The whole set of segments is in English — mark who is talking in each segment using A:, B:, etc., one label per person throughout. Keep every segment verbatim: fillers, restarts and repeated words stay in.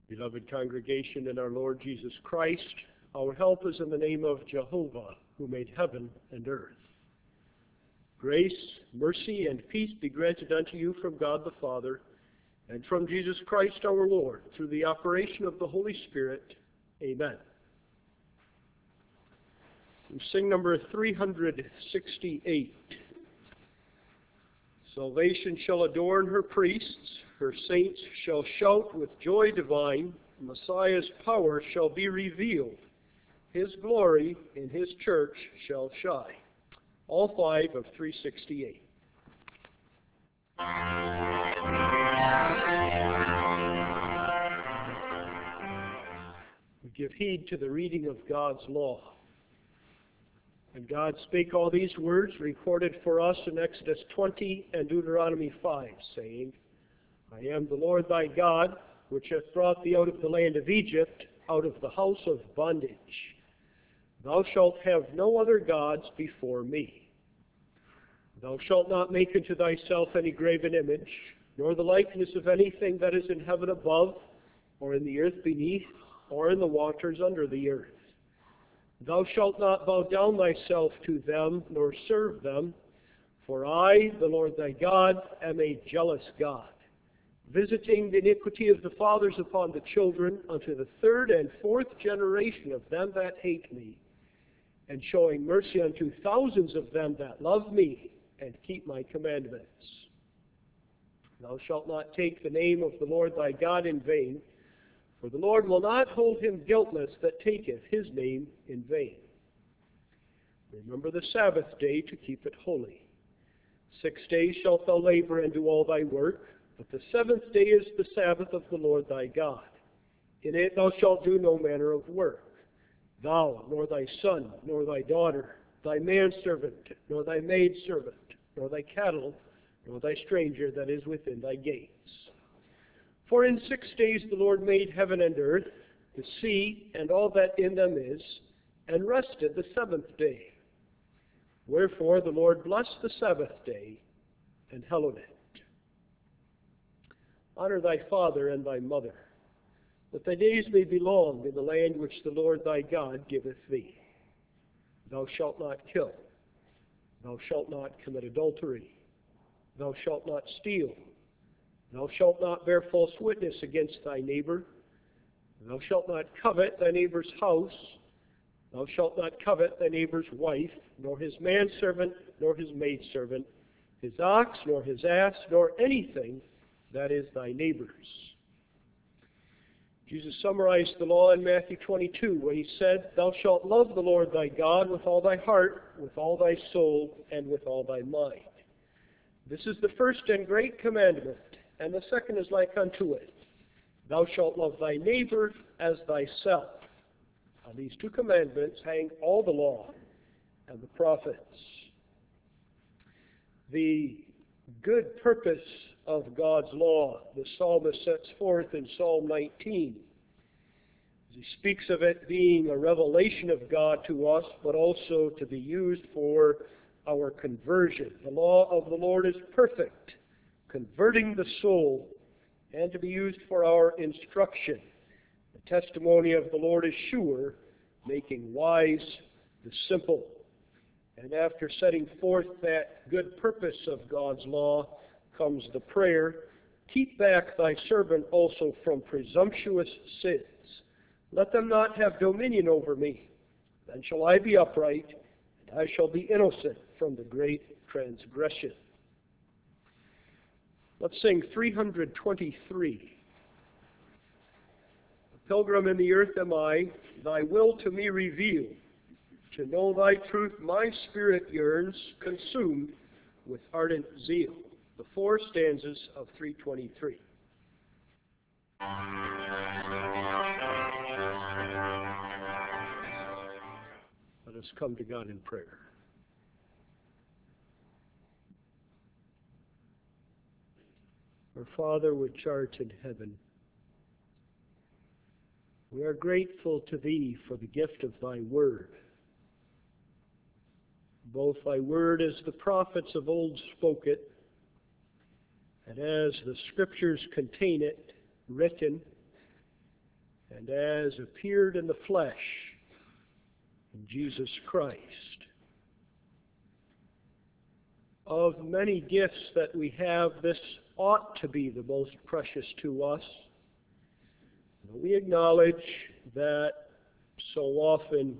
A: Beloved congregation in our Lord Jesus Christ, our help is in the name of Jehovah, who made heaven and earth. Grace, mercy, and peace be granted unto you from God the Father, and from Jesus Christ our Lord, through the operation of the Holy Spirit. Amen. We sing number three hundred sixty-eight. Salvation shall adorn her priests, her saints shall shout with joy divine, Messiah's power shall be revealed, his glory in his church shall shine. All five of three sixty-eight. We give heed to the reading of God's law. And God spake all these words recorded for us in Exodus twenty and Deuteronomy five, saying, I am the Lord thy God, which hath brought thee out of the land of Egypt, out of the house of bondage. Thou shalt have no other gods before me. Thou shalt not make unto thyself any graven image, nor the likeness of anything that is in heaven above, or in the earth beneath, or in the waters under the earth. Thou shalt not bow down thyself to them, nor serve them, for I, the Lord thy God, am a jealous God, visiting the iniquity of the fathers upon the children unto the third and fourth generation of them that hate me, and showing mercy unto thousands of them that love me and keep my commandments. Thou shalt not take the name of the Lord thy God in vain, for the Lord will not hold him guiltless that taketh his name in vain. Remember the Sabbath day to keep it holy. Six days shalt thou labor and do all thy work, but the seventh day is the Sabbath of the Lord thy God. In it thou shalt do no manner of work, thou, nor thy son, nor thy daughter, thy manservant, nor thy maidservant, nor thy cattle, nor thy stranger that is within thy gates. For in six days the Lord made heaven and earth, the sea, and all that in them is, and rested the seventh day. Wherefore the Lord blessed the Sabbath day, and hallowed it. Honor thy father and thy mother, that thy days may be long in the land which the Lord thy God giveth thee. Thou shalt not kill. Thou shalt not commit adultery. Thou shalt not steal. Thou shalt not bear false witness against thy neighbor. Thou shalt not covet thy neighbor's house. Thou shalt not covet thy neighbor's wife, nor his manservant, nor his maidservant, his ox, nor his ass, nor anything that is thy neighbor's. Jesus summarized the law in Matthew twenty-two when he said, Thou shalt love the Lord thy God with all thy heart, with all thy soul, and with all thy mind. This is the first and great commandment, and the second is like unto it. Thou shalt love thy neighbor as thyself. On these two commandments hang all the law and the prophets. The good purpose of God's law, the psalmist sets forth in Psalm nineteen. He speaks of it being a revelation of God to us, but also to be used for our conversion. The law of the Lord is perfect, converting the soul, and to be used for our instruction. The testimony of the Lord is sure, making wise the simple. And after setting forth that good purpose of God's law comes the prayer, Keep back thy servant also from presumptuous sins. Let them not have dominion over me. Then shall I be upright, and I shall be innocent from the great transgression. Let's sing three hundred twenty-three. A pilgrim in the earth am I, thy will to me reveal. To know thy truth my spirit yearns, consumed with ardent zeal. The four stanzas of three twenty-three. Let us come to God in prayer. Our Father which art in heaven, we are grateful to Thee for the gift of Thy Word. Both Thy Word as the prophets of old spoke it, and as the Scriptures contain it, written, and as appeared in the flesh in Jesus Christ. Of many gifts that we have, this ought to be the most precious to us. We acknowledge that so often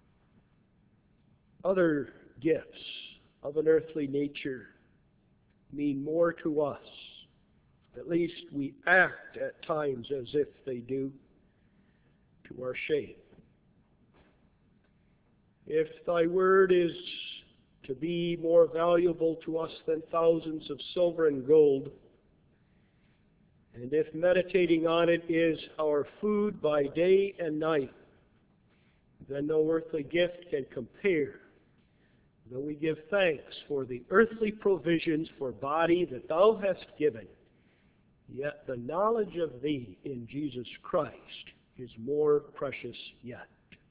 A: other gifts of an earthly nature mean more to us. At least we act at times as if they do, to our shame. If thy word is to be more valuable to us than thousands of silver and gold, and if meditating on it is our food by day and night, then no earthly gift can compare. Though we give thanks for the earthly provisions for body that thou hast given, yet the knowledge of thee in Jesus Christ is more precious yet.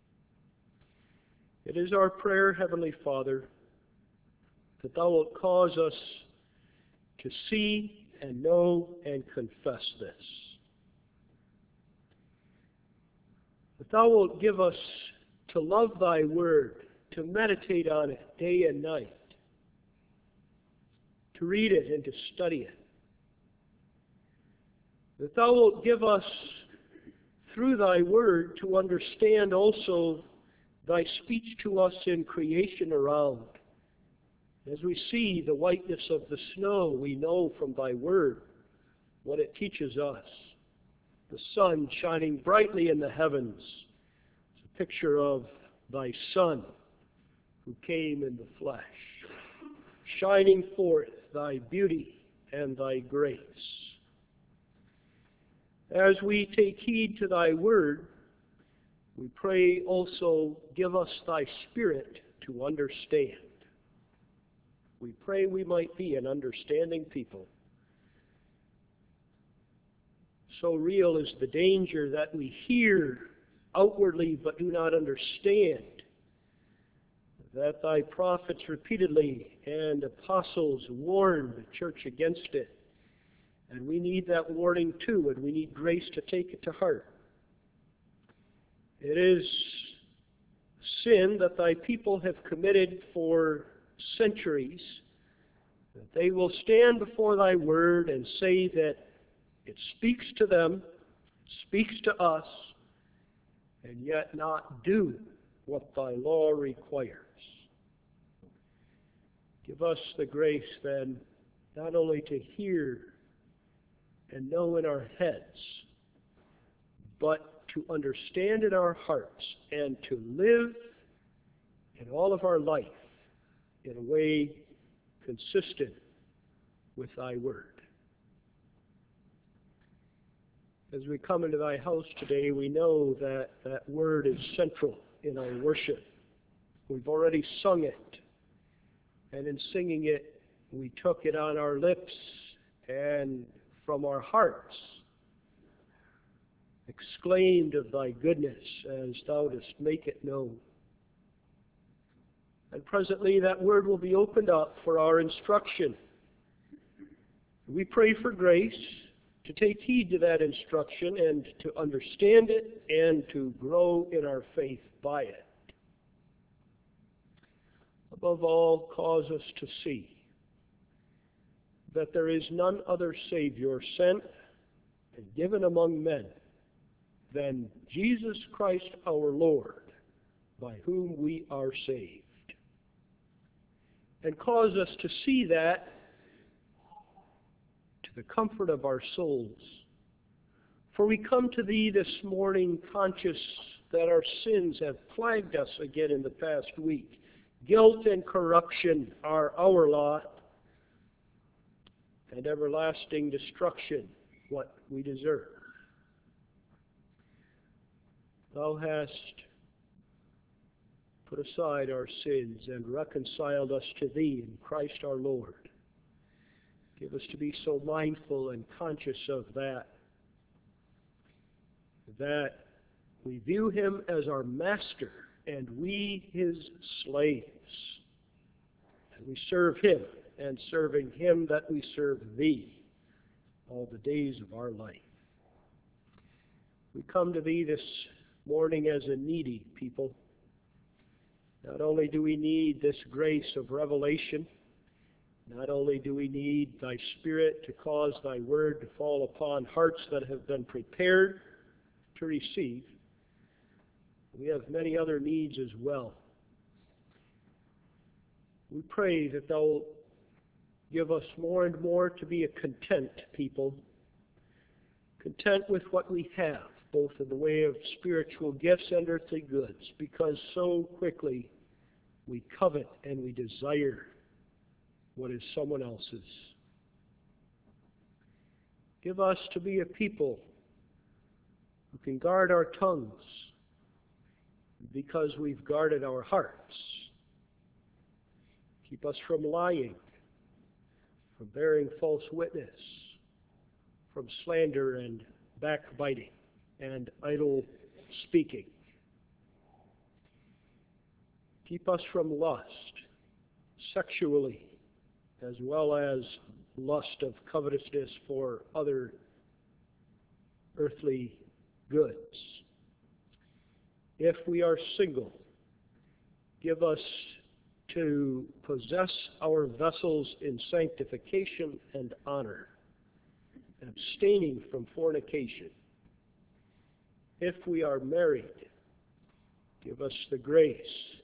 A: It is our prayer, Heavenly Father, that thou wilt cause us to see and know and confess this. That thou wilt give us to love thy word, to meditate on it day and night, to read it and to study it. That thou wilt give us, through thy word, to understand also thy speech to us in creation around. As we see the whiteness of the snow, we know from thy word what it teaches us. The sun shining brightly in the heavens is a picture of thy Son who came in the flesh, shining forth thy beauty and thy grace. As we take heed to thy word, we pray also, give us thy Spirit to understand. We pray we might be an understanding people. So real is the danger that we hear outwardly but do not understand, that thy prophets repeatedly and apostles warned the church against it. And we need that warning too, and we need grace to take it to heart. It is sin that thy people have committed for centuries, that they will stand before thy word and say that it speaks to them, speaks to us, and yet not do what thy law requires. Give us the grace then, not only to hear and know in our heads, but to understand in our hearts and to live in all of our life in a way consistent with thy word. As we come into thy house today, we know that that word is central in our worship. We've already sung it, and in singing it, we took it on our lips and from our hearts exclaimed of thy goodness as thou dost make it known. And presently that word will be opened up for our instruction. We pray for grace to take heed to that instruction and to understand it and to grow in our faith by it. Above all, cause us to see that there is none other Savior sent and given among men than Jesus Christ our Lord, by whom we are saved. And cause us to see that to the comfort of our souls. For we come to thee this morning conscious that our sins have plagued us again in the past week. Guilt and corruption are our lot, and everlasting destruction what we deserve. Thou hast put aside our sins and reconciled us to thee in Christ our Lord. Give us to be so mindful and conscious of that, that we view him as our master and we his slaves. And we serve him, and serving him that we serve thee all the days of our life. We come to Thee this morning as a needy people. Not only do we need this grace of revelation, not only do we need Thy Spirit to cause Thy Word to fall upon hearts that have been prepared to receive, we have many other needs as well. We pray that Thou give us more and more to be a content people, content with what we have, both in the way of spiritual gifts and earthly goods, because so quickly we covet and we desire what is someone else's. Give us to be a people who can guard our tongues because we've guarded our hearts. Keep us from lying, from bearing false witness, from slander and backbiting and idle speaking. Keep us from lust, sexually, as well as lust of covetousness for other earthly goods. If we are single, give us to possess our vessels in sanctification and honor, abstaining from fornication. If we are married, give us the grace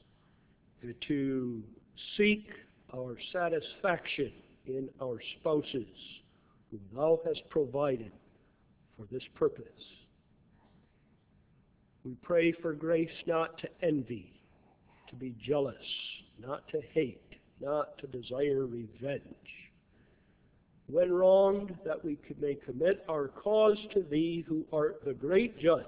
A: to seek our satisfaction in our spouses, whom Thou hast provided for this purpose. We pray for grace not to envy, to be jealous, not to hate, not to desire revenge. When wronged, that we may commit our cause to Thee, who art the great judge.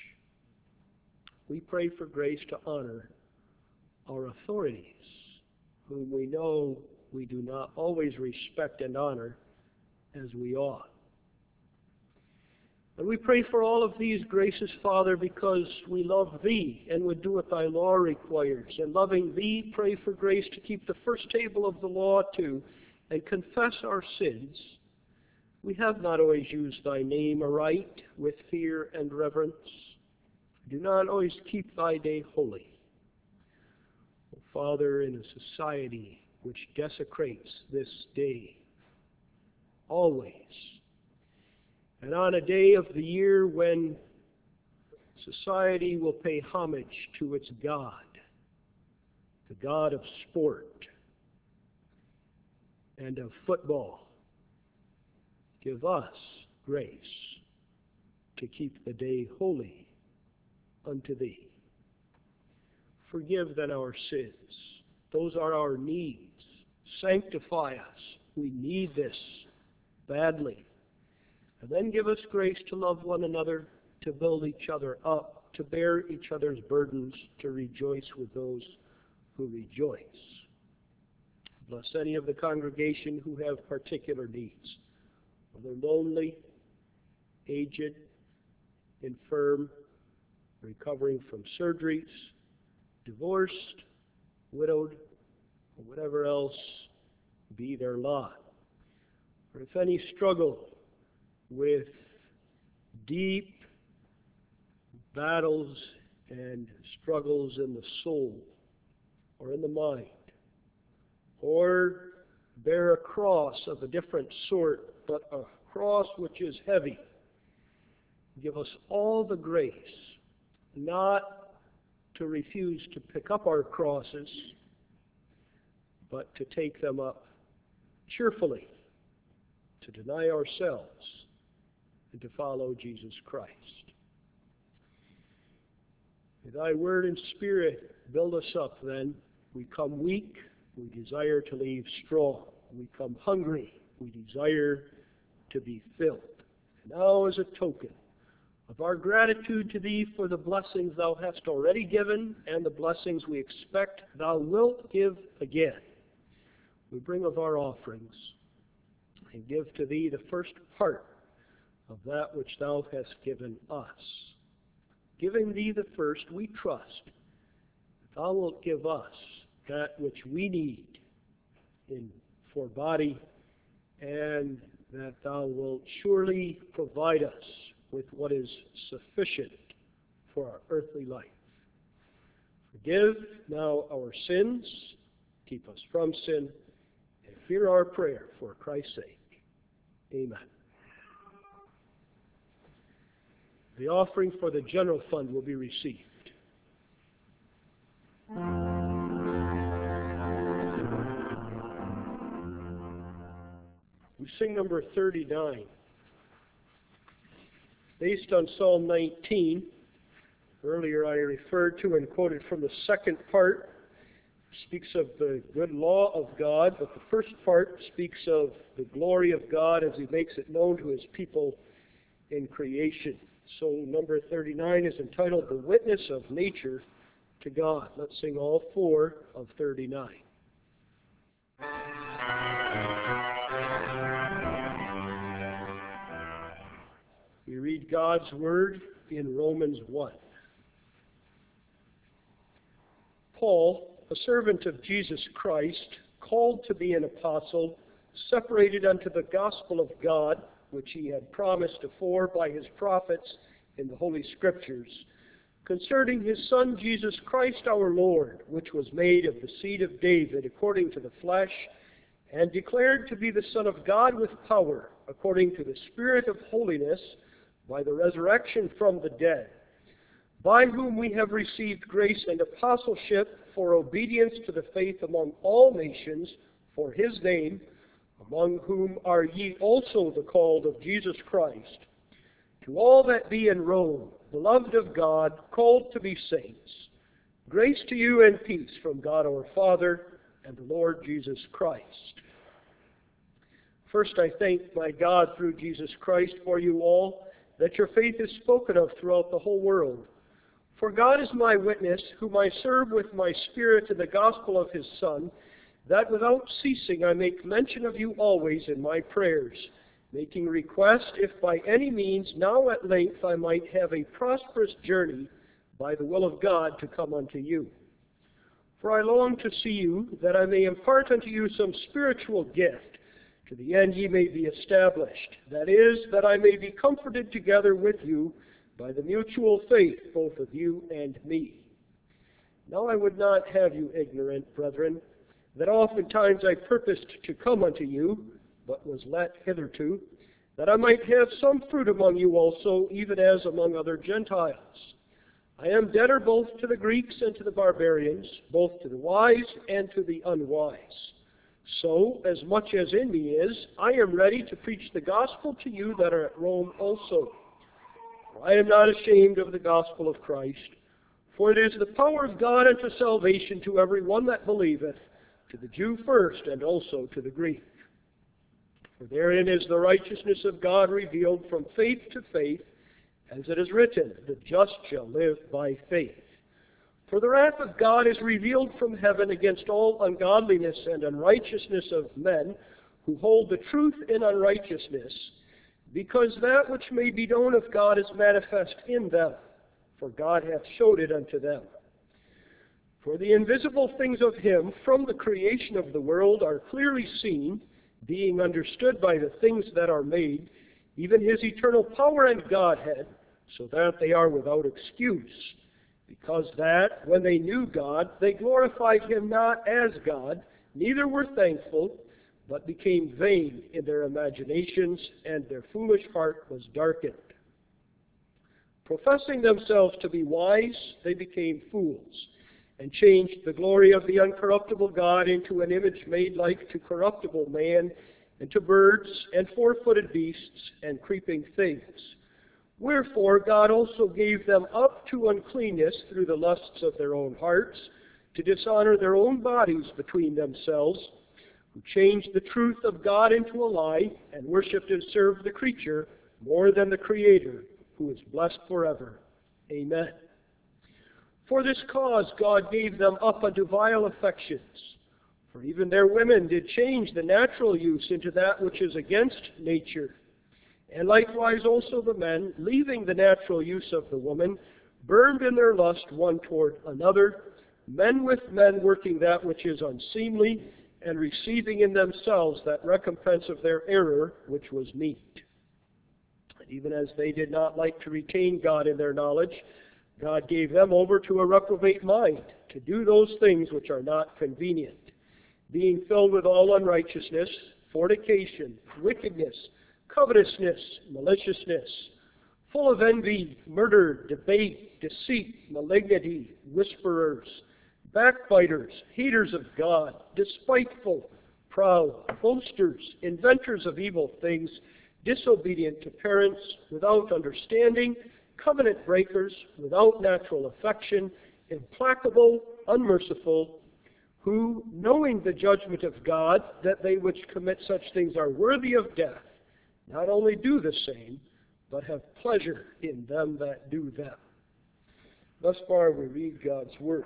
A: We pray for grace to honor our authorities, whom we know we do not always respect and honor as we ought. And we pray for all of these graces, Father, because we love Thee and would do what Thy law requires. And loving Thee, pray for grace to keep the first table of the law too, and confess our sins. We have not always used Thy name aright with fear and reverence. Do not always keep Thy day holy. Oh, Father, in a society which desecrates this day, always, and on a day of the year when society will pay homage to its God, the God of sport and of football, give us grace to keep the day holy unto Thee. Forgive then our sins. Those are our needs. Sanctify us. We need this badly. And then give us grace to love one another, to build each other up, to bear each other's burdens, to rejoice with those who rejoice. Bless any of the congregation who have particular needs, whether lonely, aged, infirm, recovering from surgeries, divorced, widowed, or whatever else be their lot. Or if any struggle with deep battles and struggles in the soul or in the mind, or bear a cross of a different sort, but a cross which is heavy, give us all the grace not to refuse to pick up our crosses, but to take them up cheerfully, to deny ourselves, and to follow Jesus Christ. May Thy word and Spirit build us up then. We come weak, we desire to leave strong. We come hungry, we desire to be filled. And now as a token of our gratitude to Thee for the blessings Thou hast already given and the blessings we expect Thou wilt give again, we bring of our offerings and give to Thee the first part of that which Thou hast given us. Giving Thee the first, we trust that Thou wilt give us that which we need in for body, and that Thou wilt surely provide us with what is sufficient for our earthly life. Forgive now our sins, keep us from sin, and hear our prayer for Christ's sake. Amen. The offering for the general fund will be received. We sing number thirty-nine. Based on Psalm nineteen, earlier I referred to and quoted from the second part, speaks of the good law of God, but the first part speaks of the glory of God as He makes it known to His people in creation. So number thirty-nine is entitled The Witness of Nature to God. Let's sing all four of thirty-nine. We read God's Word in Romans one. Paul, a servant of Jesus Christ, called to be an apostle, separated unto the gospel of God, which he had promised afore by his prophets in the Holy Scriptures, concerning his Son Jesus Christ our Lord, which was made of the seed of David according to the flesh, and declared to be the Son of God with power, according to the Spirit of holiness, by the resurrection from the dead, by whom we have received grace and apostleship for obedience to the faith among all nations, for his name, among whom are ye also the called of Jesus Christ. To all that be in Rome, beloved of God, called to be saints, grace to you and peace from God our Father and the Lord Jesus Christ. First, I thank my God through Jesus Christ for you all, that your faith is spoken of throughout the whole world. For God is my witness, whom I serve with my spirit in the gospel of his Son, that without ceasing I make mention of you always in my prayers, making request, if by any means now at length I might have a prosperous journey by the will of God to come unto you. For I long to see you, that I may impart unto you some spiritual gift, to the end ye may be established. That is, that I may be comforted together with you by the mutual faith, both of you and me. Now I would not have you ignorant, brethren, that oftentimes I purposed to come unto you, but was let hitherto, that I might have some fruit among you also, even as among other Gentiles. I am debtor both to the Greeks and to the barbarians, both to the wise and to the unwise. So, as much as in me is, I am ready to preach the gospel to you that are at Rome also. For I am not ashamed of the gospel of Christ, for it is the power of God unto salvation to every one that believeth, to the Jew first, and also to the Greek. For therein is the righteousness of God revealed from faith to faith, as it is written, the just shall live by faith. For the wrath of God is revealed from heaven against all ungodliness and unrighteousness of men, who hold the truth in unrighteousness, because that which may be known of God is manifest in them, for God hath showed it unto them. For the invisible things of him from the creation of the world are clearly seen, being understood by the things that are made, even his eternal power and Godhead, so that they are without excuse. Because that, when they knew God, they glorified him not as God, neither were thankful, but became vain in their imaginations, and their foolish heart was darkened. Professing themselves to be wise, they became fools, and changed the glory of the uncorruptible God into an image made like to corruptible man, and to birds, and four-footed beasts, and creeping things. Wherefore God also gave them up to uncleanness through the lusts of their own hearts, to dishonor their own bodies between themselves, who changed the truth of God into a lie, and worshipped and served the creature more than the Creator, who is blessed forever. Amen. For this cause God gave them up unto vile affections. For even their women did change the natural use into that which is against nature. And likewise also the men, leaving the natural use of the woman, burned in their lust one toward another, men with men working that which is unseemly, and receiving in themselves that recompense of their error which was meet. even as they did not like to retain God in their knowledge, God gave them over to a reprobate mind, to do those things which are not convenient, being filled with all unrighteousness, fornication, wickedness, covetousness, maliciousness, full of envy, murder, debate, deceit, malignity, whisperers, backbiters, haters of God, despiteful, proud, boasters, inventors of evil things, disobedient to parents, without understanding, covenant breakers, without natural affection, implacable, unmerciful, who, knowing the judgment of God, that they which commit such things are worthy of death, not only do the same, but have pleasure in them that do them. Thus far we read God's Word.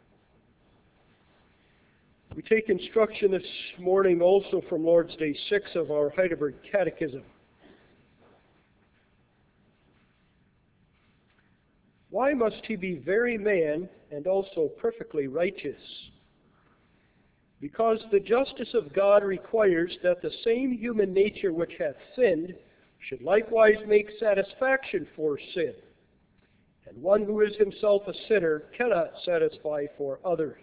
A: We take instruction this morning also from Lord's Day six of our Heidelberg Catechism. Why must he be very man and also perfectly righteous? Because the justice of God requires that the same human nature which hath sinned should likewise make satisfaction for sin. And one who is himself a sinner cannot satisfy for others.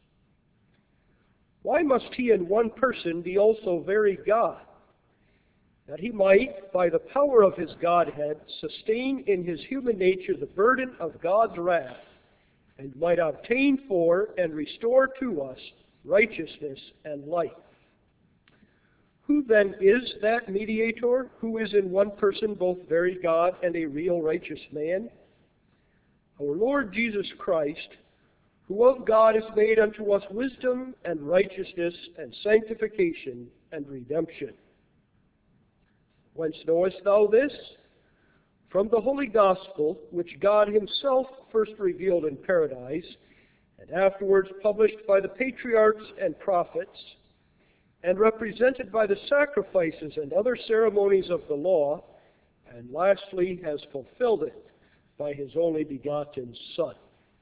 A: Why must he in one person be also very God? That he might, by the power of his Godhead, sustain in his human nature the burden of God's wrath, and might obtain for and restore to us righteousness and life. Who then is that mediator, who is in one person both very God and a real righteous man? Our Lord Jesus Christ, who of God is made unto us wisdom and righteousness and sanctification and redemption. Whence knowest thou this? From the Holy Gospel, which God himself first revealed in paradise, and afterwards published by the patriarchs and prophets, and represented by the sacrifices and other ceremonies of the law, and lastly has fulfilled it by his only begotten Son.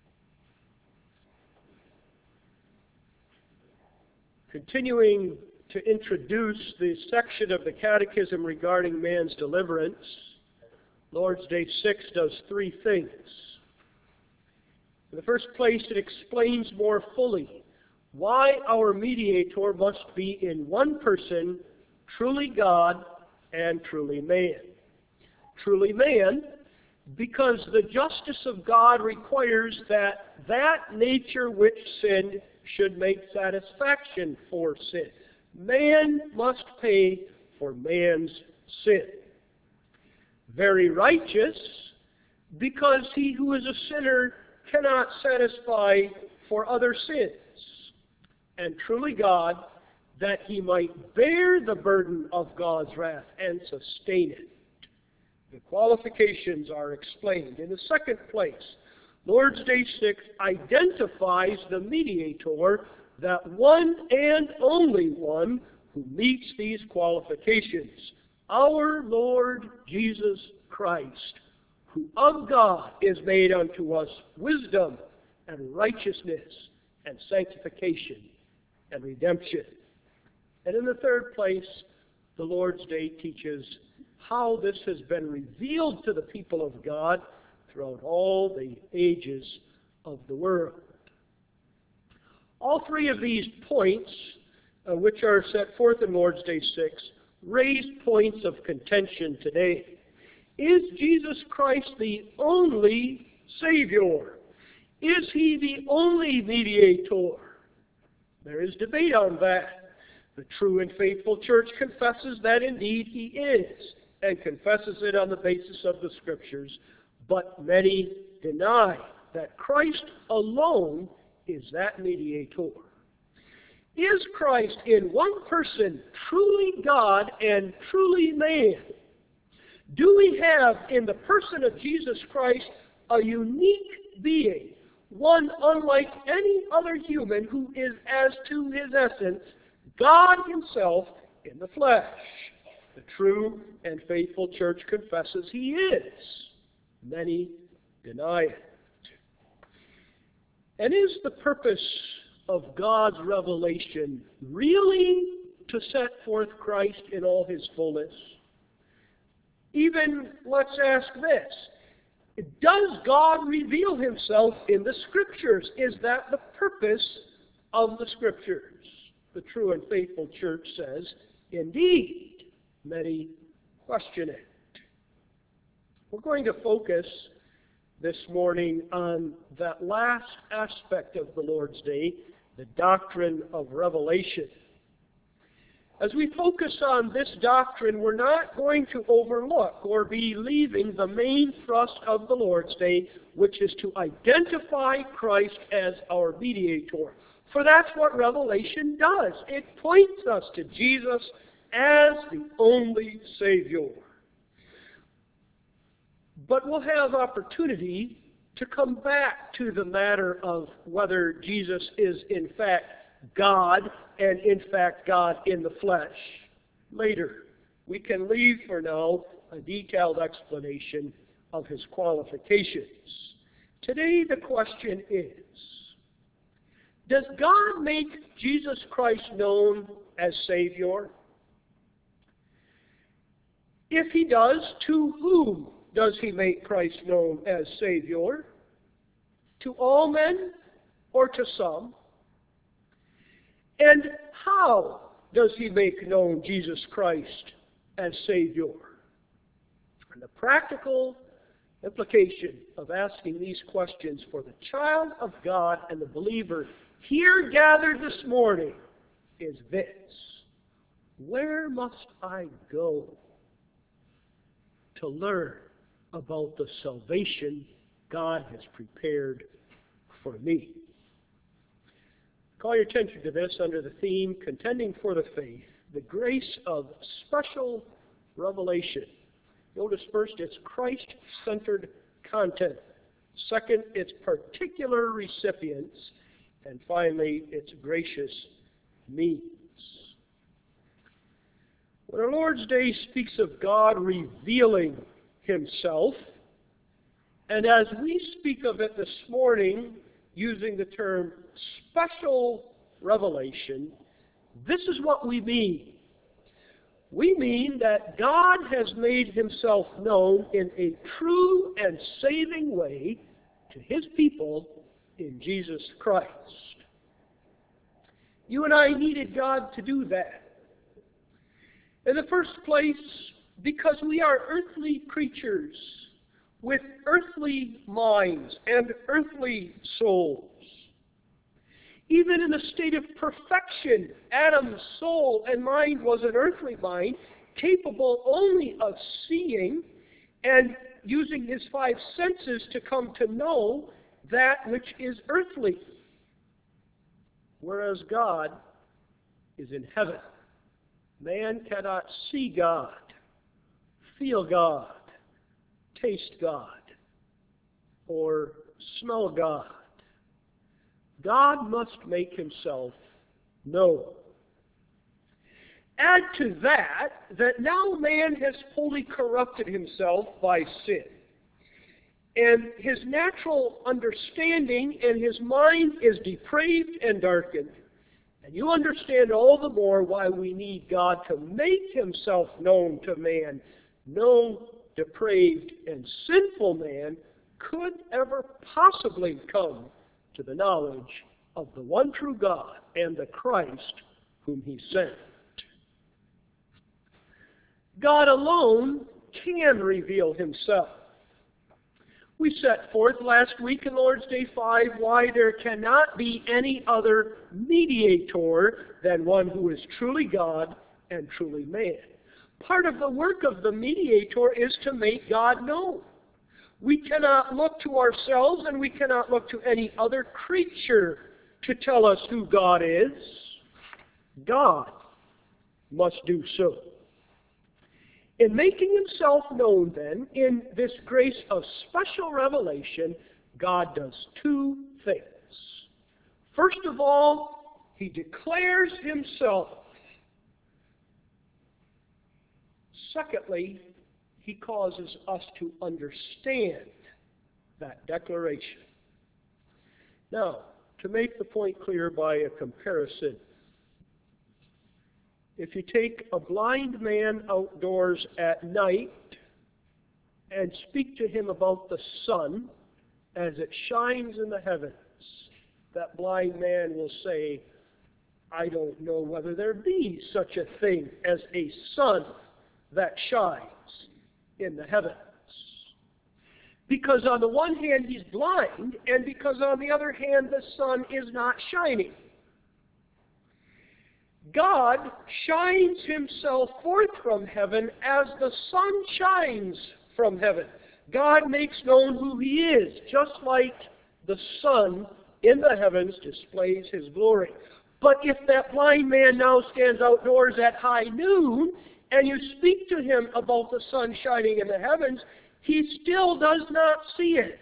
A: Continuing to introduce the section of the Catechism regarding man's deliverance, Lord's Day six does three things. In the first place, it explains more fully why our mediator must be in one person, truly God and truly man. Truly man, because the justice of God requires that that nature which sinned should make satisfaction for sin. Man must pay for man's sin. Very righteous, because he who is a sinner cannot satisfy for other sins. And truly God, that he might bear the burden of God's wrath and sustain it. The qualifications are explained. In the second place, Lord's Day six identifies the mediator, that one and only one who meets these qualifications, our Lord Jesus Christ, who of God is made unto us wisdom and righteousness and sanctification and redemption. And in the third place, the Lord's Day teaches how this has been revealed to the people of God throughout all the ages of the world. All three of these points, uh, which are set forth in Lord's Day six, raise points of contention today. Is Jesus Christ the only Savior? Is he the only mediator? There is debate on that. The true and faithful church confesses that indeed he is, and confesses it on the basis of the Scriptures. But many deny that Christ alone is that mediator. Is Christ in one person truly God and truly man? Do we have in the person of Jesus Christ a unique being, one unlike any other human, who is, as to his essence, God himself in the flesh? The true and faithful church confesses he is. Many deny it. And is the purpose of God's revelation really to set forth Christ in all his fullness? Even, let's ask this. Does God reveal himself in the Scriptures? Is that the purpose of the Scriptures? The true and faithful church says, indeed. Many question it. We're going to focus this morning on that last aspect of the Lord's Day, the doctrine of revelation. As we focus on this doctrine, we're not going to overlook or be leaving the main thrust of the Lord's Day, which is to identify Christ as our mediator. For that's what Revelation does. It points us to Jesus as the only Savior. But we'll have opportunity to come back to the matter of whether Jesus is in fact God, and in fact God in the flesh, later. We can leave for now a detailed explanation of his qualifications. Today the question is, does God make Jesus Christ known as Savior? If he does, to whom does he make Christ known as Savior? To all men or to some? And how does he make known Jesus Christ as Savior? And the practical implication of asking these questions for the child of God and the believer here gathered this morning is this: where must I go to learn about the salvation God has prepared for me? Call your attention to this under the theme, Contending for the Faith, the grace of special revelation. Notice first its Christ-centered content. Second, its particular recipients. And finally, its gracious means. When our Lord's Day speaks of God revealing himself, and as we speak of it this morning using the term special revelation, this is what we mean. We mean that God has made himself known in a true and saving way to his people in Jesus Christ. You and I needed God to do that. In the first place, because we are earthly creatures with earthly minds and earthly souls. Even in a state of perfection, Adam's soul and mind was an earthly mind, capable only of seeing and using his five senses to come to know that which is earthly. Whereas God is in heaven. Man cannot see God, feel God, taste God, or smell God. God must make himself known. Add to that, that now man has wholly corrupted himself by sin. And his natural understanding and his mind is depraved and darkened. And you understand all the more why we need God to make himself known to man. No depraved and sinful man could ever possibly come to the knowledge of the one true God and the Christ whom he sent. God alone can reveal himself. We set forth last week in Lord's Day five why there cannot be any other mediator than one who is truly God and truly man. Part of the work of the mediator is to make God known. We cannot look to ourselves and we cannot look to any other creature to tell us who God is. God must do so. In making himself known, then, in this grace of special revelation, God does two things. First of all, he declares himself. Secondly, he causes us to understand that declaration. Now, to make the point clear by a comparison, if you take a blind man outdoors at night and speak to him about the sun as it shines in the heavens, that blind man will say, I don't know whether there be such a thing as a sun that shines in the heavens. Because on the one hand he's blind, and because on the other hand the sun is not shining. God shines himself forth from heaven as the sun shines from heaven. God makes known who he is, just like the sun in the heavens displays his glory. But if that blind man now stands outdoors at high noon, and you speak to him about the sun shining in the heavens, he still does not see it.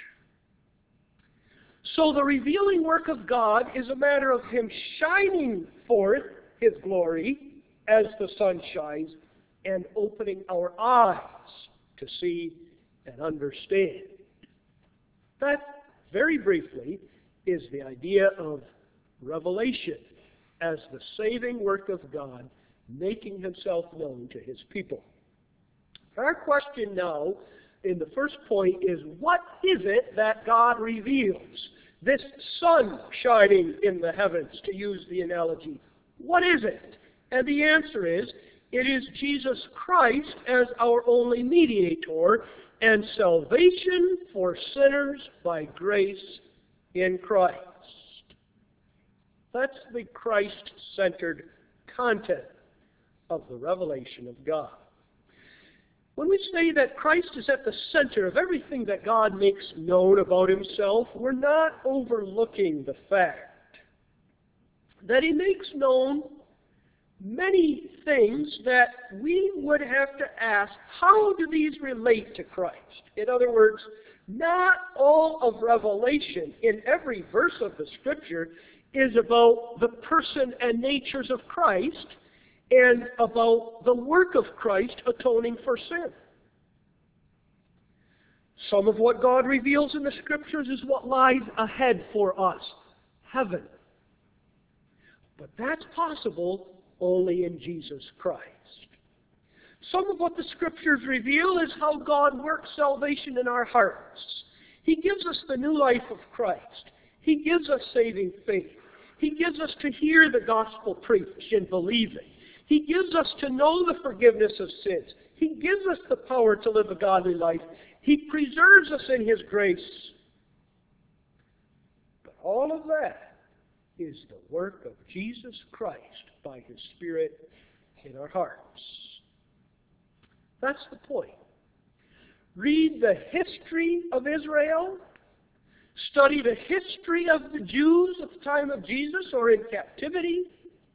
A: So the revealing work of God is a matter of him shining forth his glory as the sun shines and opening our eyes to see and understand. That, very briefly, is the idea of revelation as the saving work of God making himself known to his people. Our question now in the first point is, what is it that God reveals? This sun shining in the heavens, to use the analogy. What is it? And the answer is, it is Jesus Christ as our only mediator and salvation for sinners by grace in Christ. That's the Christ-centered content of the revelation of God. When we say that Christ is at the center of everything that God makes known about himself, we're not overlooking the fact that he makes known many things that we would have to ask, how do these relate to Christ? In other words, not all of Revelation in every verse of the Scripture is about the person and natures of Christ and about the work of Christ atoning for sin. Some of what God reveals in the Scriptures is what lies ahead for us, heaven. But that's possible only in Jesus Christ. Some of what the Scriptures reveal is how God works salvation in our hearts. He gives us the new life of Christ. He gives us saving faith. He gives us to hear the gospel preached and believe it. He gives us to know the forgiveness of sins. He gives us the power to live a godly life. He preserves us in his grace. But all of that is the work of Jesus Christ by his Spirit in our hearts. That's the point. Read the history of Israel. Study the history of the Jews at the time of Jesus or in captivity.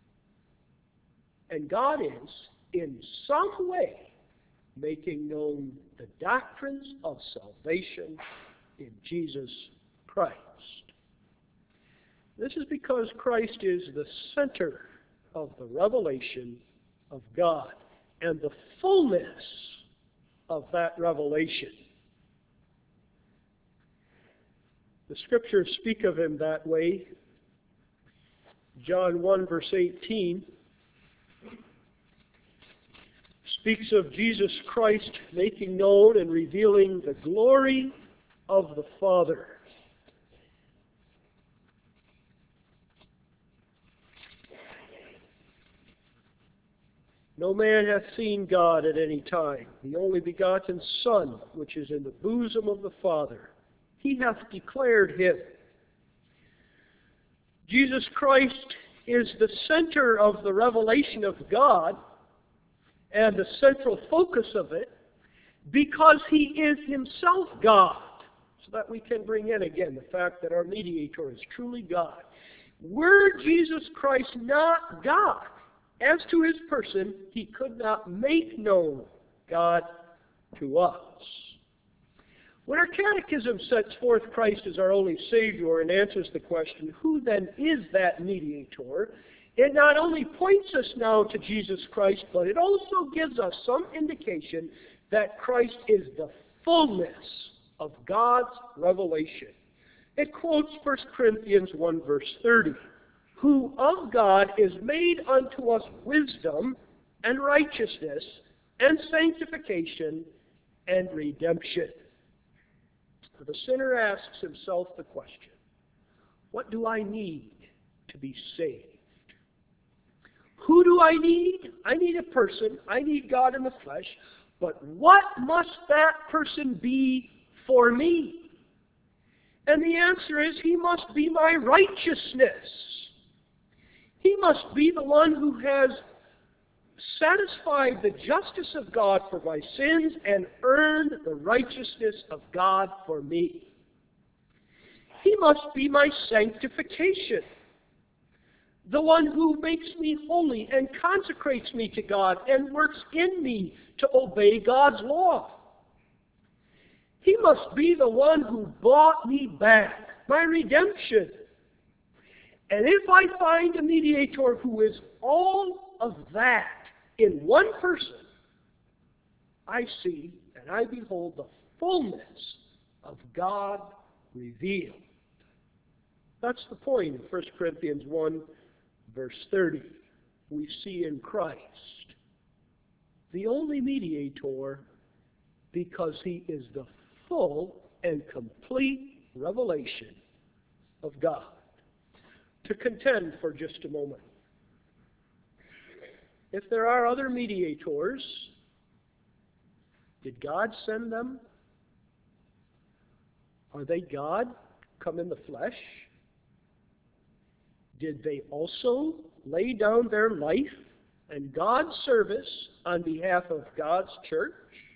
A: And God is, in some way, making known the doctrines of salvation in Jesus Christ. This is because Christ is the center of the revelation of God and the fullness of that revelation. The Scriptures speak of him that way. John one, verse eighteen speaks of Jesus Christ making known and revealing the glory of the Father. No man hath seen God at any time, the only begotten Son, which is in the bosom of the Father. He hath declared him. Jesus Christ is the center of the revelation of God and the central focus of it because he is himself God. So that we can bring in again the fact that our mediator is truly God. Were Jesus Christ not God, as to his person, he could not make known God to us. When our catechism sets forth Christ as our only Savior and answers the question, who then is that mediator? It not only points us now to Jesus Christ, but it also gives us some indication that Christ is the fullness of God's revelation. It quotes First Corinthians one, verse thirty. Who of God is made unto us wisdom and righteousness and sanctification and redemption. The sinner asks himself the question, what do I need to be saved? Who do I need? I need a person. I need God in the flesh. But what must that person be for me? And the answer is, he must be my righteousness. He must be the one who has satisfied the justice of God for my sins and earned the righteousness of God for me. He must be my sanctification, the one who makes me holy and consecrates me to God and works in me to obey God's law. He must be the one who bought me back, my redemption. And if I find a mediator who is all of that in one person, I see and I behold the fullness of God revealed. That's the point in First Corinthians one, verse thirty. We see in Christ the only mediator, because he is the full and complete revelation of God. To contend for just a moment. If there are other mediators, did God send them? Are they God come in the flesh? Did they also lay down their life and God's service on behalf of God's church?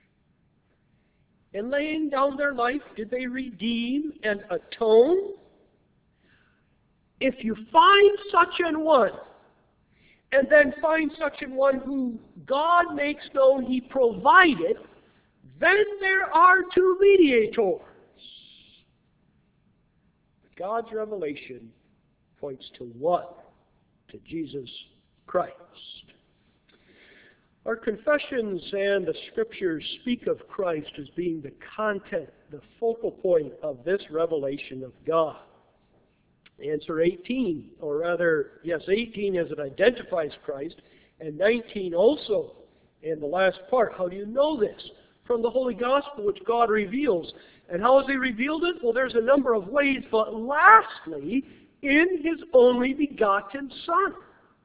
A: In laying down their life, did they redeem and atone? If you find such an one, and then find such an one who God makes known he provided, then there are two mediators. God's revelation points to one, to Jesus Christ. Our confessions and the Scriptures speak of Christ as being the content, the focal point of this revelation of God. Answer eighteen, or rather, yes, eighteen as it identifies Christ, and nineteen also in the last part. How do you know this? From the Holy Gospel, which God reveals. And how has He revealed it? Well, there's a number of ways, but lastly, in His only begotten Son.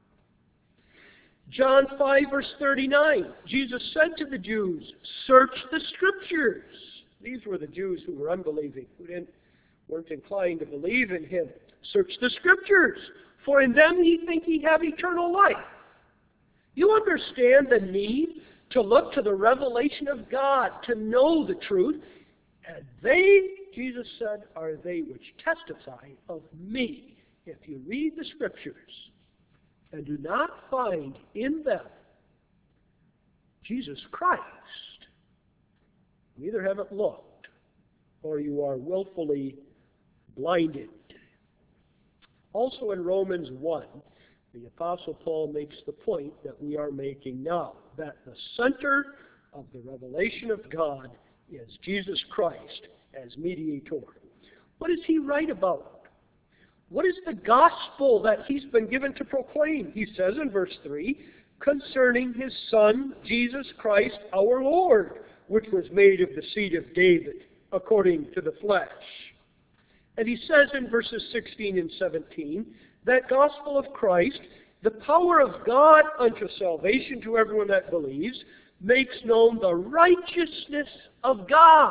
A: John five, verse thirty-nine, Jesus said to the Jews, search the Scriptures. These were the Jews who were unbelieving, who didn't, weren't inclined to believe in Him. Search the Scriptures, for in them ye think ye have eternal life. You understand the need to look to the revelation of God, to know the truth. And they, Jesus said, are they which testify of me. If you read the Scriptures and do not find in them Jesus Christ, you either haven't looked or you are willfully blinded. Also in Romans one, the Apostle Paul makes the point that we are making now, that the center of the revelation of God is Jesus Christ as mediator. What does he write about? What is the gospel that he's been given to proclaim? He says in verse three, concerning his Son, Jesus Christ our Lord, which was made of the seed of David, according to the flesh. And he says in verses sixteen and seventeen, that gospel of Christ, the power of God unto salvation to everyone that believes, makes known the righteousness of God.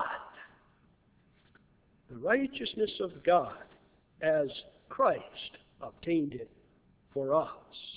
A: The righteousness of God as Christ obtained it for us.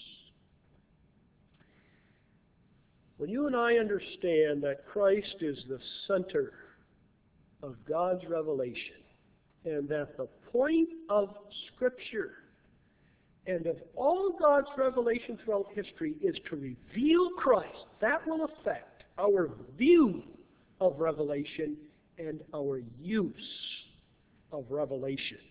A: When you and I understand that Christ is the center of God's revelation, and that the point of Scripture and of all God's revelation throughout history is to reveal Christ, that will affect our view of revelation and our use of revelation.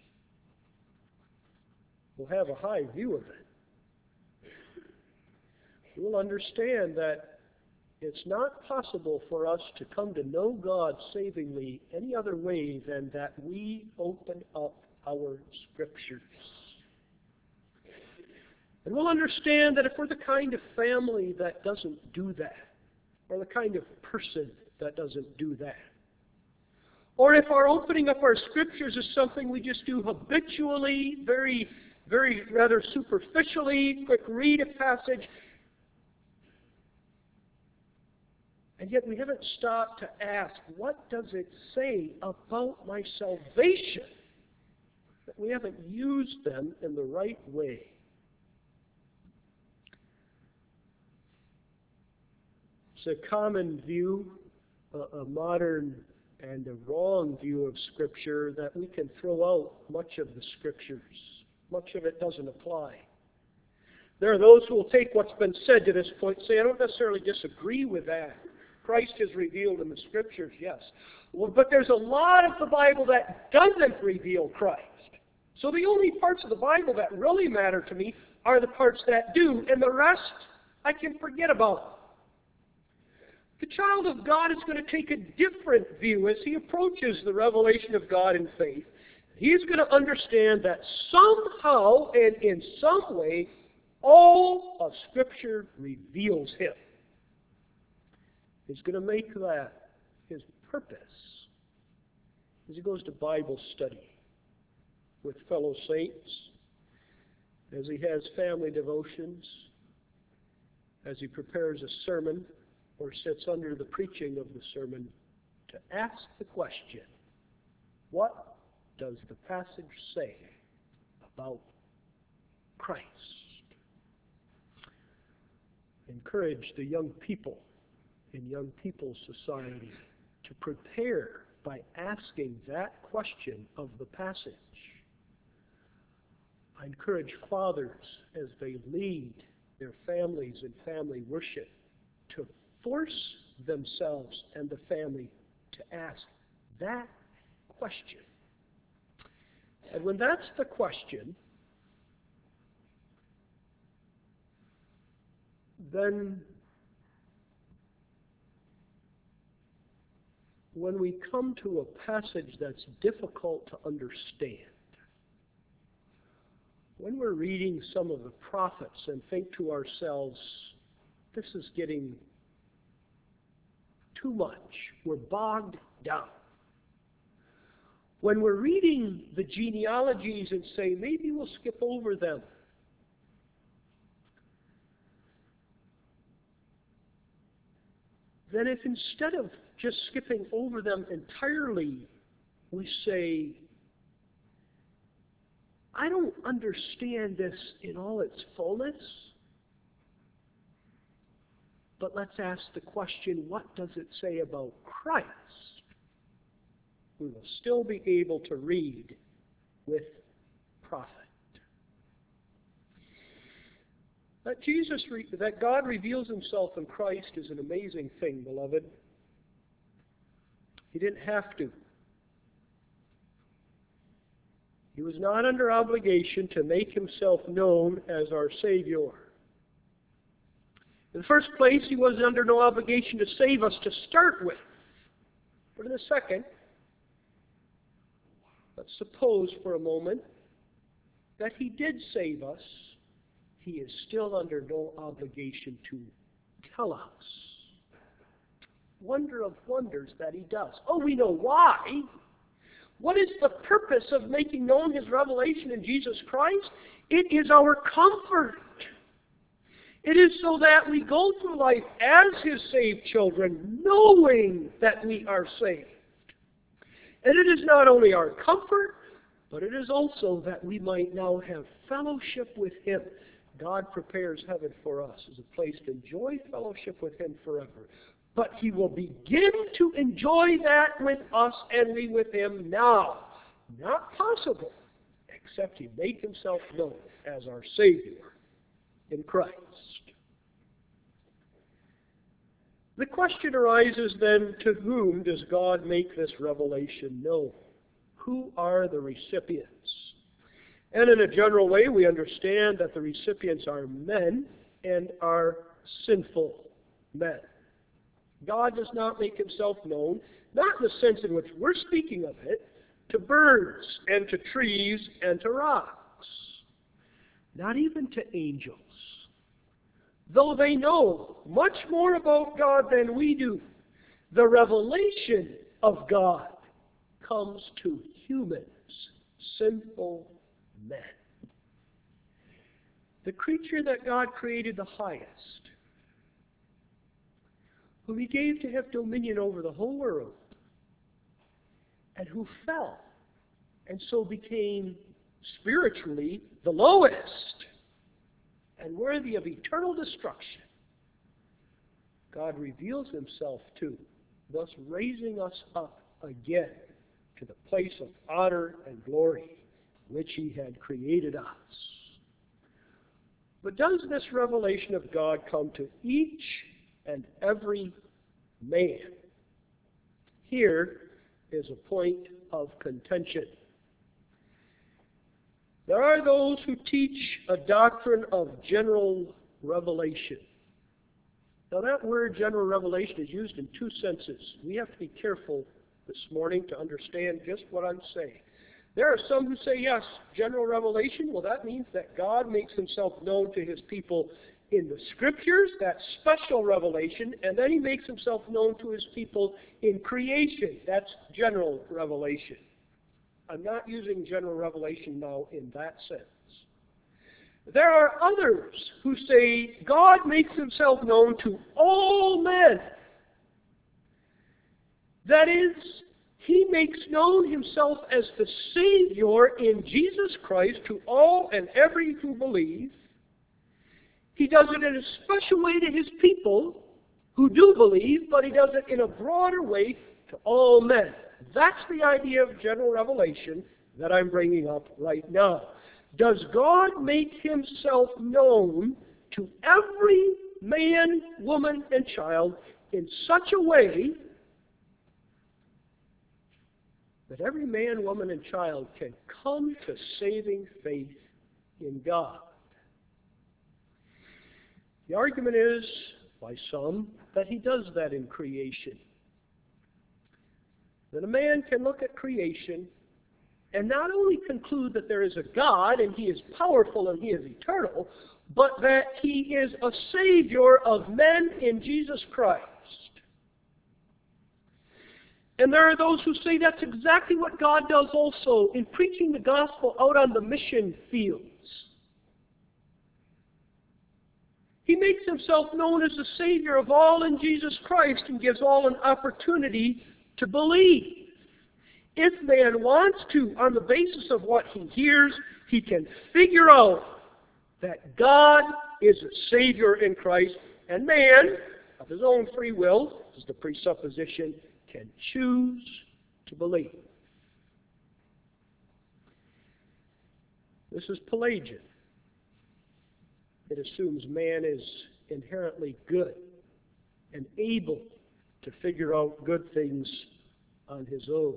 A: We'll have a high view of it. We'll understand that it's not possible for us to come to know God savingly any other way than that we open up our Scriptures. And we'll understand that if we're the kind of family that doesn't do that, or the kind of person that doesn't do that. Or if our opening up our Scriptures is something we just do habitually, very, very rather superficially, quick read a passage, and yet we haven't stopped to ask, what does it say about my salvation? That we haven't used them in the right way. It's a common view, a, a modern and a wrong view of Scripture, that we can throw out much of the Scriptures. Much of it doesn't apply. There are those who will take what's been said to this point and say, I don't necessarily disagree with that. Christ is revealed in the Scriptures, yes. Well, but there's a lot of the Bible that doesn't reveal Christ. So the only parts of the Bible that really matter to me are the parts that do, and the rest I can forget about. The child of God is going to take a different view as he approaches the revelation of God in faith. He's going to understand that somehow and in some way, all of Scripture reveals him. He's going to make that his purpose as he goes to Bible study with fellow saints, as he has family devotions, as he prepares a sermon or sits under the preaching of the sermon, to ask the question, what does the passage say about Christ? Encourage the young people in Young People's Society to prepare by asking that question of the passage. I encourage fathers as they lead their families in family worship to force themselves and the family to ask that question. And when that's the question, then when we come to a passage that's difficult to understand, when we're reading some of the prophets and think to ourselves, this is getting too much, we're bogged down. When we're reading the genealogies and say, maybe we'll skip over them, then if instead of just skipping over them entirely, we say, I don't understand this in all its fullness, but let's ask the question, what does it say about Christ? We will still be able to read with profit. That Jesus, that God reveals himself in Christ is an amazing thing, beloved. He didn't have to. He was not under obligation to make himself known as our Savior. In the first place, he was under no obligation to save us to start with. But in the second, let's suppose for a moment that he did save us. He is still under no obligation to tell us. Wonder of wonders that he does. Oh, we know why. What is the purpose of making known his revelation in Jesus Christ? It is our comfort. It is so that we go through life as his saved children, knowing that we are saved. And it is not only our comfort, but it is also that we might now have fellowship with him. God prepares heaven for us as a place to enjoy fellowship with him forever. But he will begin to enjoy that with us and we with him now. Not possible, except he make himself known as our Savior in Christ. The question arises then, to whom does God make this revelation known? Who are the recipients? And in a general way, we understand that the recipients are men and are sinful men. God does not make himself known, not in the sense in which we're speaking of it, to birds and to trees and to rocks. Not even to angels. Though they know much more about God than we do. The revelation of God comes to humans, sinful men. The creature that God created the highest, who He gave to have dominion over the whole world, and who fell, and so became spiritually the lowest and worthy of eternal destruction, God reveals Himself to, thus raising us up again to the place of honor and glory which He had created us. But does this revelation of God come to each and every man? Here is a point of contention. There are those who teach a doctrine of general revelation. Now that word general revelation is used in two senses. We have to be careful this morning to understand just what I'm saying. There are some who say, yes, general revelation, well that means that God makes Himself known to His people in the Scriptures, that's special revelation, and then He makes Himself known to His people in creation, that's general revelation. I'm not using general revelation now in that sense. There are others who say God makes Himself known to all men. That is, He makes known Himself as the Savior in Jesus Christ to all and every who believe. He does it in a special way to His people who do believe, but He does it in a broader way to all men. That's the idea of general revelation that I'm bringing up right now. Does God make Himself known to every man, woman, and child in such a way that every man, woman, and child can come to saving faith in God? The argument is, by some, that He does that in creation. That a man can look at creation and not only conclude that there is a God and He is powerful and He is eternal, but that He is a Savior of men in Jesus Christ. And there are those who say that's exactly what God does also in preaching the gospel out on the mission fields. He makes Himself known as the Savior of all in Jesus Christ and gives all an opportunity to believe. If man wants to, on the basis of what he hears, he can figure out that God is a Savior in Christ, and man, of his own free will, this is the presupposition, can choose to believe. This is Pelagian. It assumes man is inherently good and able to figure out good things on his own.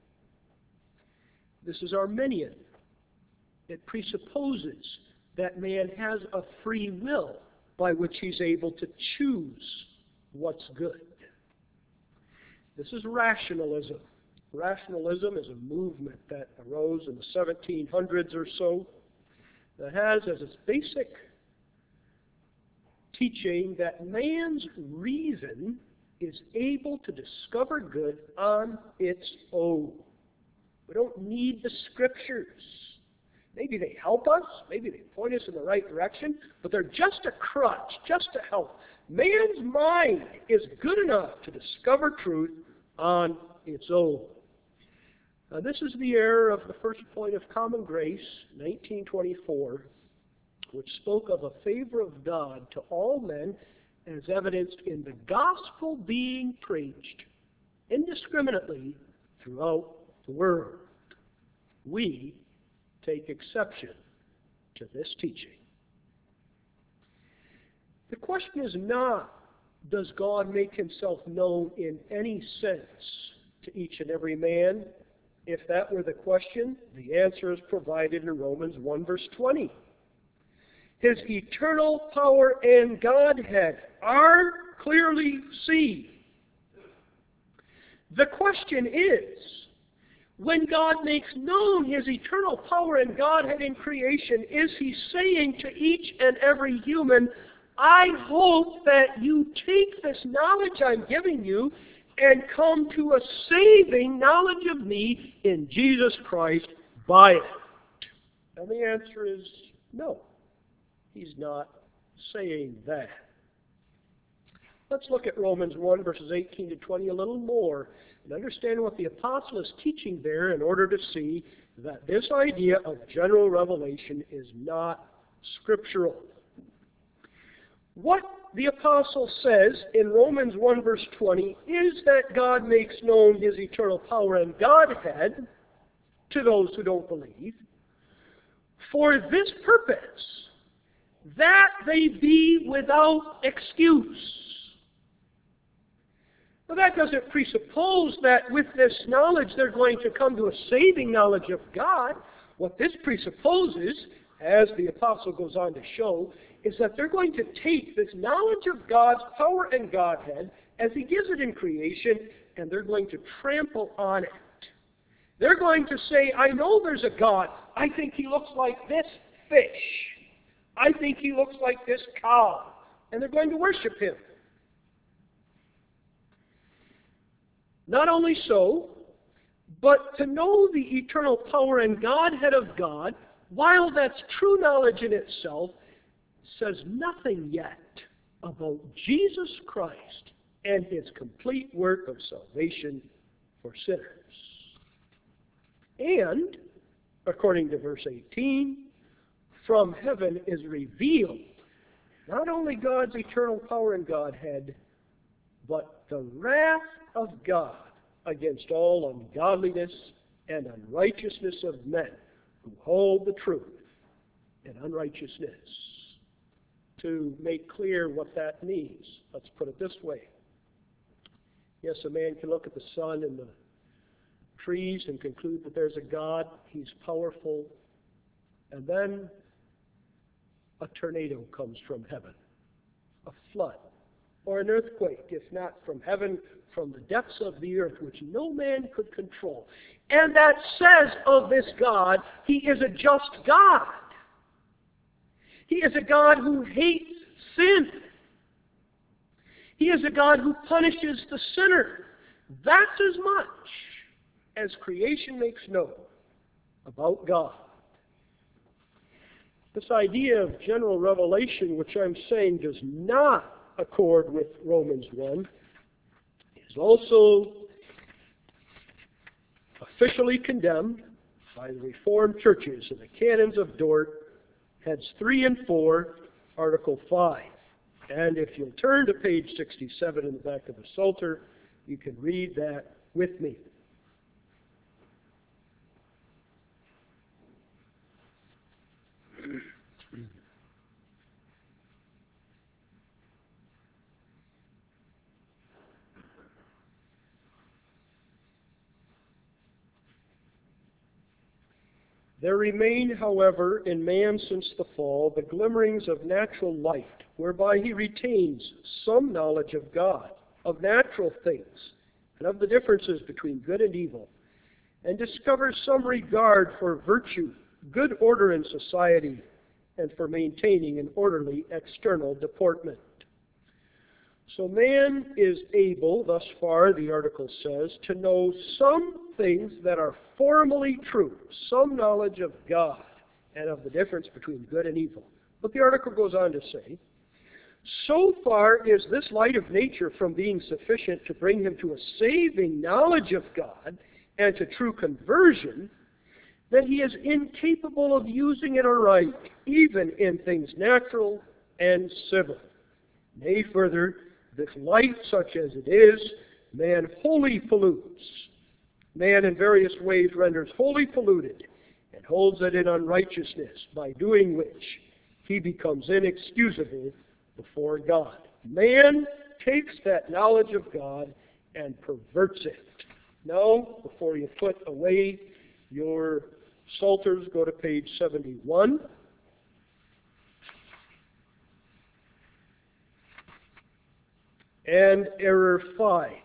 A: This is Arminian. It presupposes that man has a free will by which he's able to choose what's good. This is rationalism. Rationalism is a movement that arose in the seventeen hundreds or so that has as its basic teaching that man's reason is able to discover good on its own. We don't need the Scriptures. Maybe they help us, maybe they point us in the right direction, but they're just a crutch, just a help. Man's mind is good enough to discover truth on its own. Now, this is the error of the first point of Common Grace, nineteen twenty-four, which spoke of a favor of God to all men as evidenced in the gospel being preached indiscriminately throughout the world. We take exception to this teaching. The question is not, does God make Himself known in any sense to each and every man? If that were the question, the answer is provided in Romans one verse twenty. His eternal power and Godhead are clearly seen. The question is, when God makes known His eternal power and Godhead in creation, is He saying to each and every human, I hope that you take this knowledge I'm giving you and come to a saving knowledge of me in Jesus Christ by it? And the answer is no. He's not saying that. Let's look at Romans one, verses eighteen to twenty a little more and understand what the apostle is teaching there in order to see that this idea of general revelation is not scriptural. What the apostle says in Romans one, verse twenty is that God makes known his eternal power and Godhead to those who don't believe for this purpose, that they be without excuse. Well, that doesn't presuppose that with this knowledge they're going to come to a saving knowledge of God. What this presupposes, as the apostle goes on to show, is that they're going to take this knowledge of God's power and Godhead as he gives it in creation, and they're going to trample on it. They're going to say, I know there's a God. I think he looks like this fish. I think he looks like this cow. And they're going to worship him. Not only so, but to know the eternal power and Godhead of God, while that's true knowledge in itself, says nothing yet about Jesus Christ and his complete work of salvation for sinners. And, according to verse eighteen, from heaven is revealed not only God's eternal power and Godhead, but the wrath of God against all ungodliness and unrighteousness of men who hold the truth in unrighteousness. To make clear what that means, let's put it this way. Yes, a man can look at the sun and the trees and conclude that there's a God, he's powerful, and then a tornado comes from heaven, a flood, or an earthquake, if not from heaven, from the depths of the earth, which no man could control. And that says of this God, he is a just God. He is a God who hates sin. He is a God who punishes the sinner. That's as much as creation makes known about God. This idea of general revelation, which I'm saying does not accord with Romans one, is also officially condemned by the Reformed churches in the Canons of Dort, heads three and four, Article five. And if you'll turn to page sixty-seven in the back of the Psalter, you can read that with me. There remain, however, in man since the fall, the glimmerings of natural light, whereby he retains some knowledge of God, of natural things, and of the differences between good and evil, and discovers some regard for virtue, good order in society, and for maintaining an orderly external deportment. So man is able, thus far, the article says, to know some things that are formally true, some knowledge of God and of the difference between good and evil. But the article goes on to say, so far is this light of nature from being sufficient to bring him to a saving knowledge of God and to true conversion, that he is incapable of using it aright, even in things natural and civil. Nay, further, this light, such as it is, man wholly pollutes. Man in various ways renders wholly polluted and holds it in unrighteousness, by doing which he becomes inexcusable before God. Man takes that knowledge of God and perverts it. Now, before you put away your Psalters, go to page seventy-one. And error five.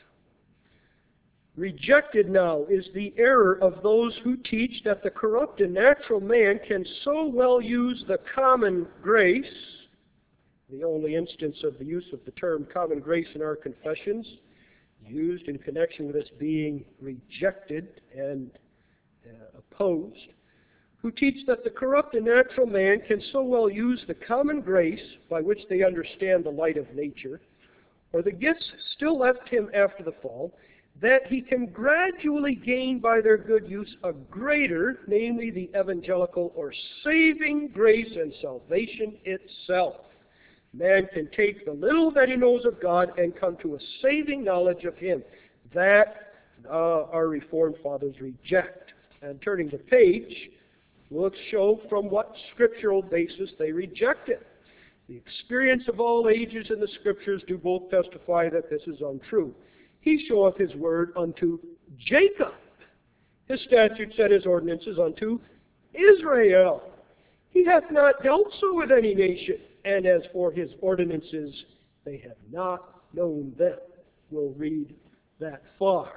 A: Rejected now is the error of those who teach that the corrupt and natural man can so well use the common grace, the only instance of the use of the term common grace in our confessions, used in connection with this being rejected and uh, opposed, who teach that the corrupt and natural man can so well use the common grace by which they understand the light of nature, or the gifts still left him after the fall, that he can gradually gain by their good use a greater, namely the evangelical or saving grace and salvation itself. Man can take the little that he knows of God and come to a saving knowledge of Him. That uh, our Reformed Fathers reject. And turning the page, we'll show from what scriptural basis they reject it. The experience of all ages in the Scriptures do both testify that this is untrue. He showeth His word unto Jacob. His statutes and His ordinances unto Israel. He hath not dealt so with any nation. And as for His ordinances, they have not known them. We'll read that far.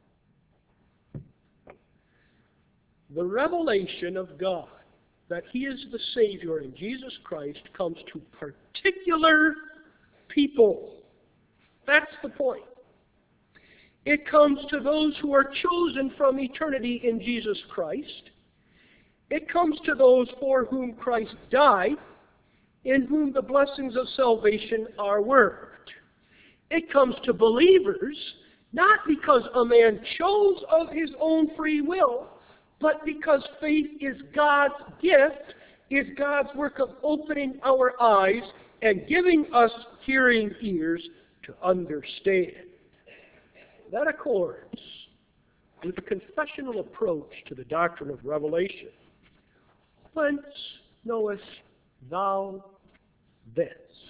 A: The revelation of God that He is the Savior in Jesus Christ comes to particular people. That's the point. It comes to those who are chosen from eternity in Jesus Christ. It comes to those for whom Christ died, in whom the blessings of salvation are worked. It comes to believers, not because a man chose of his own free will, but because faith is God's gift, is God's work of opening our eyes and giving us hearing ears to understand. That accords with the confessional approach to the doctrine of revelation. Whence knowest thou this?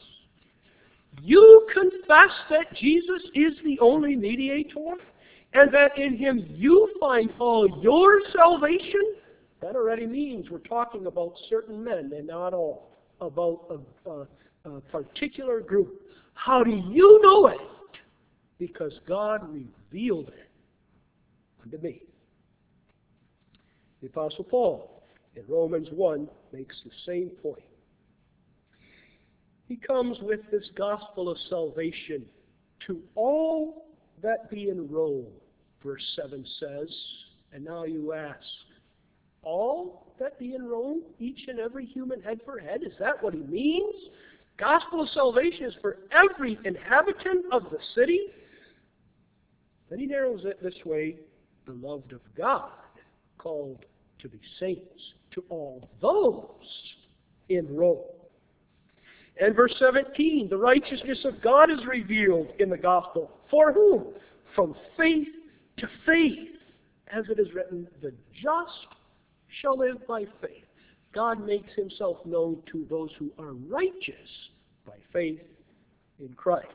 A: You confess that Jesus is the only mediator, and that in Him you find all your salvation? That already means we're talking about certain men and not all, about a, a, a particular group. How do you know it? Because God revealed it unto me. The Apostle Paul in Romans one makes the same point. He comes with this gospel of salvation to all that be in Rome, verse seven says. And now you ask, all that be in Rome, each and every human head for head? Is that what he means? Gospel of salvation is for every inhabitant of the city? Then he narrows it this way, beloved of God, called to be saints, to all those in Rome. And verse seventeen, the righteousness of God is revealed in the gospel. For whom? From faith to faith. As it is written, the just shall live by faith. God makes Himself known to those who are righteous by faith in Christ.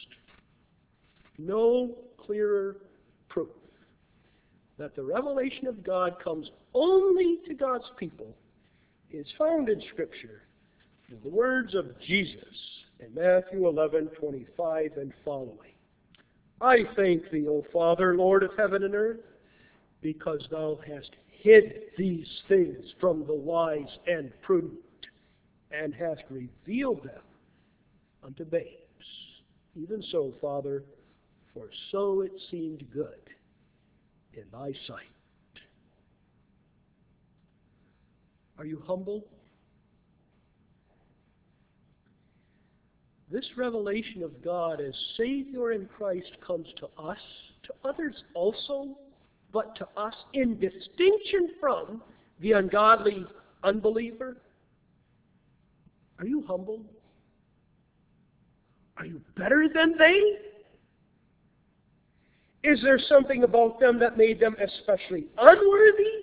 A: No clearer proof that the revelation of God comes only to God's people is found in Scripture in the words of Jesus in Matthew eleven twenty-five and following. I thank Thee, O Father, Lord of heaven and earth, because Thou hast hid these things from the wise and prudent, and hast revealed them unto babes. Even so, Father, for so it seemed good in Thy sight. Are you humble? This revelation of God as Savior in Christ comes to us, to others also, but to us in distinction from the ungodly unbeliever. Are you humble? Are you better than they? Is there something about them that made them especially unworthy?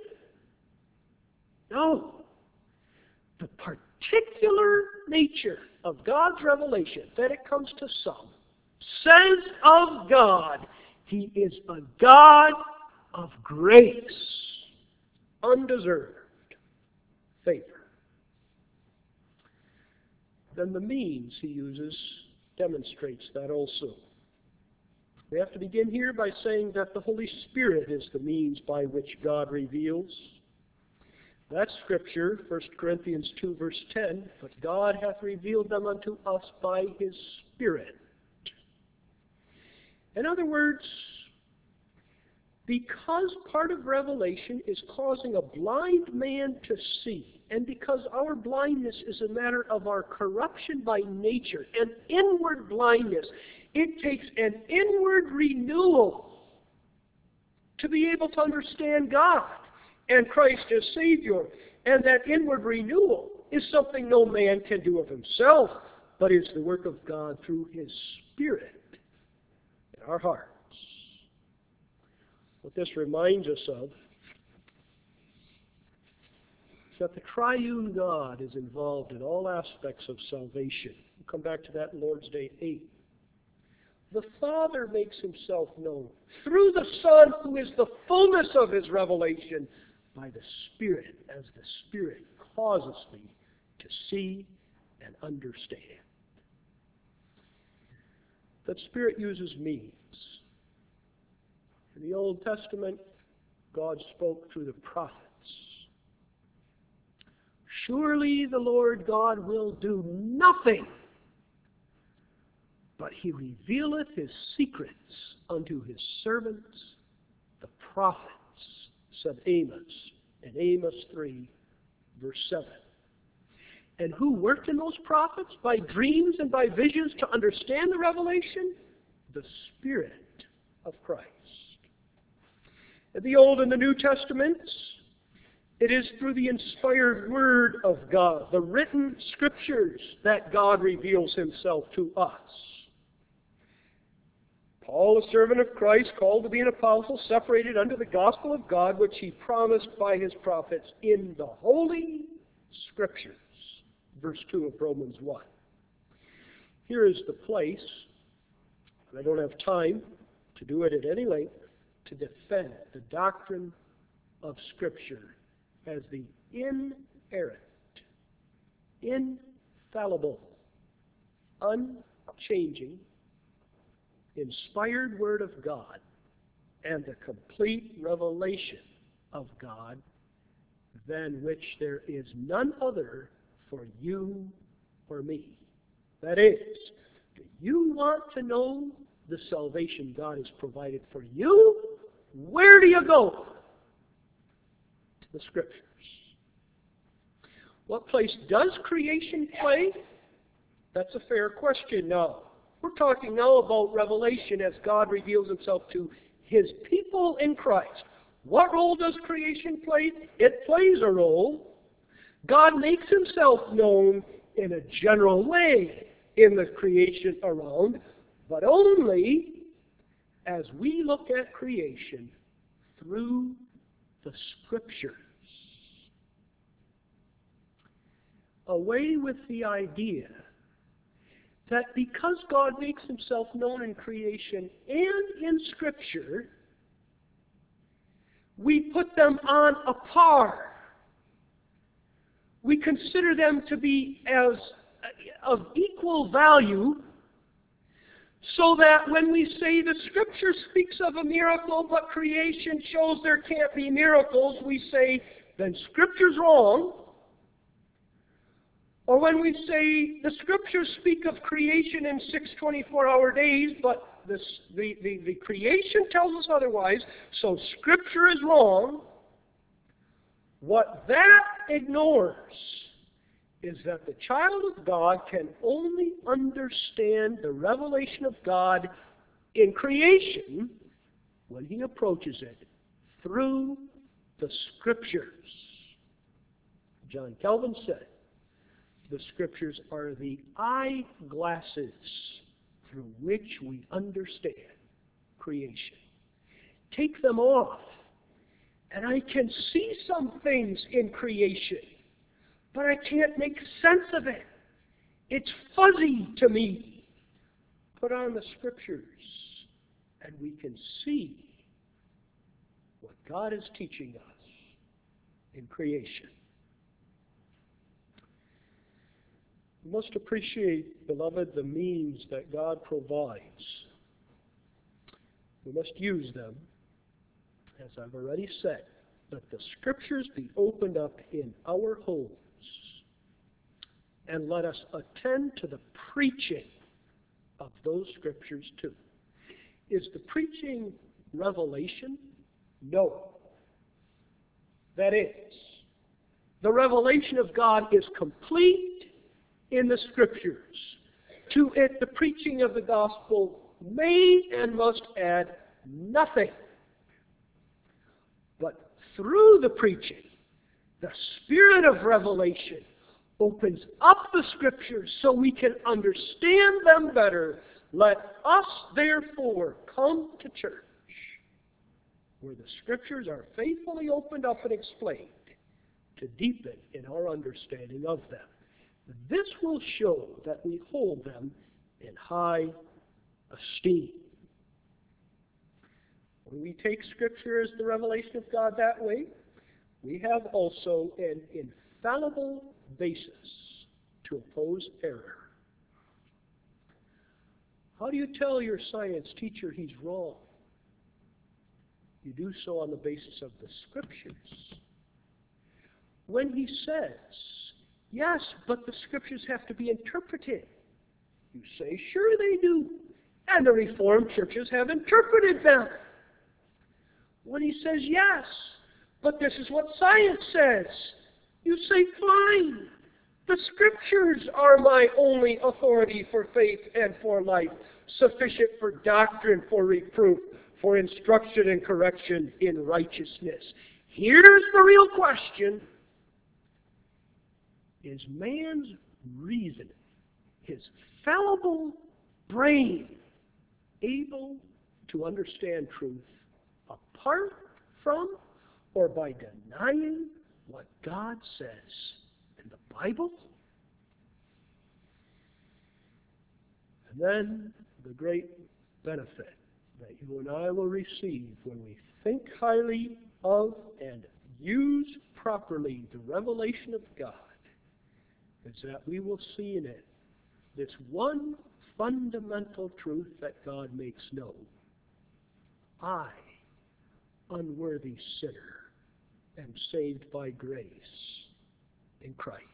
A: No. The particular nature of God's revelation, that it comes to some, says of God, He is a God of grace, undeserved favor. Then the means He uses demonstrates that also. We have to begin here by saying that the Holy Spirit is the means by which God reveals. That's Scripture, First Corinthians two, verse ten. But God hath revealed them unto us by His Spirit. In other words, because part of revelation is causing a blind man to see, and because our blindness is a matter of our corruption by nature, an inward blindness, it takes an inward renewal to be able to understand God and Christ as Savior. And that inward renewal is something no man can do of himself, but is the work of God through His Spirit in our hearts. What this reminds us of is that the triune God is involved in all aspects of salvation. We'll come back to that in Lord's Day eight. The Father makes Himself known through the Son, who is the fullness of His revelation, by the Spirit, as the Spirit causes me to see and understand. That Spirit uses means. In the Old Testament, God spoke through the prophets. Surely the Lord God will do nothing, but He revealeth His secrets unto His servants, the prophets, said Amos in Amos three, verse seven. And who worked in those prophets by dreams and by visions to understand the revelation? The Spirit of Christ. In the Old and the New Testaments, it is through the inspired Word of God, the written Scriptures, that God reveals Himself to us. Paul, a servant of Christ, called to be an apostle, separated unto the gospel of God, which He promised by His prophets in the Holy Scriptures. Verse two of Romans one. Here is the place, and I don't have time to do it at any length, to defend the doctrine of Scripture as the inerrant, infallible, unchanging, inspired Word of God, and the complete revelation of God, than which there is none other for you or me. That is, do you want to know the salvation God has provided for you? Where do you go? To the Scriptures. What place does creation play? That's a fair question now. We're talking now about revelation as God reveals Himself to His people in Christ. What role does creation play? It plays a role. God makes Himself known in a general way in the creation around, but only as we look at creation through the Scriptures. Away with the idea that because God makes Himself known in creation and in Scripture, we put them on a par. We consider them to be as of equal value, so that when we say the Scripture speaks of a miracle, but creation shows there can't be miracles, we say, then Scripture's wrong. Or when we say the Scriptures speak of creation in six twenty-four hour days, but this, the, the, the creation tells us otherwise, so Scripture is wrong. What that ignores is that the child of God can only understand the revelation of God in creation when he approaches it through the Scriptures. John Calvin said, the Scriptures are the eyeglasses through which we understand creation. Take them off, and I can see some things in creation, but I can't make sense of it. It's fuzzy to me. Put on the Scriptures, and we can see what God is teaching us in creation. We must appreciate, beloved, the means that God provides. We must use them, as I've already said. Let the Scriptures be opened up in our homes, and let us attend to the preaching of those Scriptures too. Is the preaching revelation? No. That is, the revelation of God is complete in the Scriptures. To it, the preaching of the gospel may and must add nothing. But through the preaching, the Spirit of revelation opens up the Scriptures so we can understand them better. Let us, therefore, come to church, where the Scriptures are faithfully opened up and explained, to deepen in our understanding of them. This will show that we hold them in high esteem. When we take Scripture as the revelation of God that way, we have also an infallible basis to oppose error. How do you tell your science teacher he's wrong? You do so on the basis of the Scriptures. When he says, yes, but the Scriptures have to be interpreted, you say, sure they do. And the Reformed churches have interpreted them. When he says, yes, but this is what science says, you say, fine. The Scriptures are my only authority for faith and for life, sufficient for doctrine, for reproof, for instruction and correction in righteousness. Here's the real question. Is man's reason, his fallible brain, able to understand truth apart from or by denying what God says in the Bible? And then the great benefit that you and I will receive when we think highly of and use properly the revelation of God is that we will see in it this one fundamental truth that God makes known. I, unworthy sinner, am saved by grace in Christ.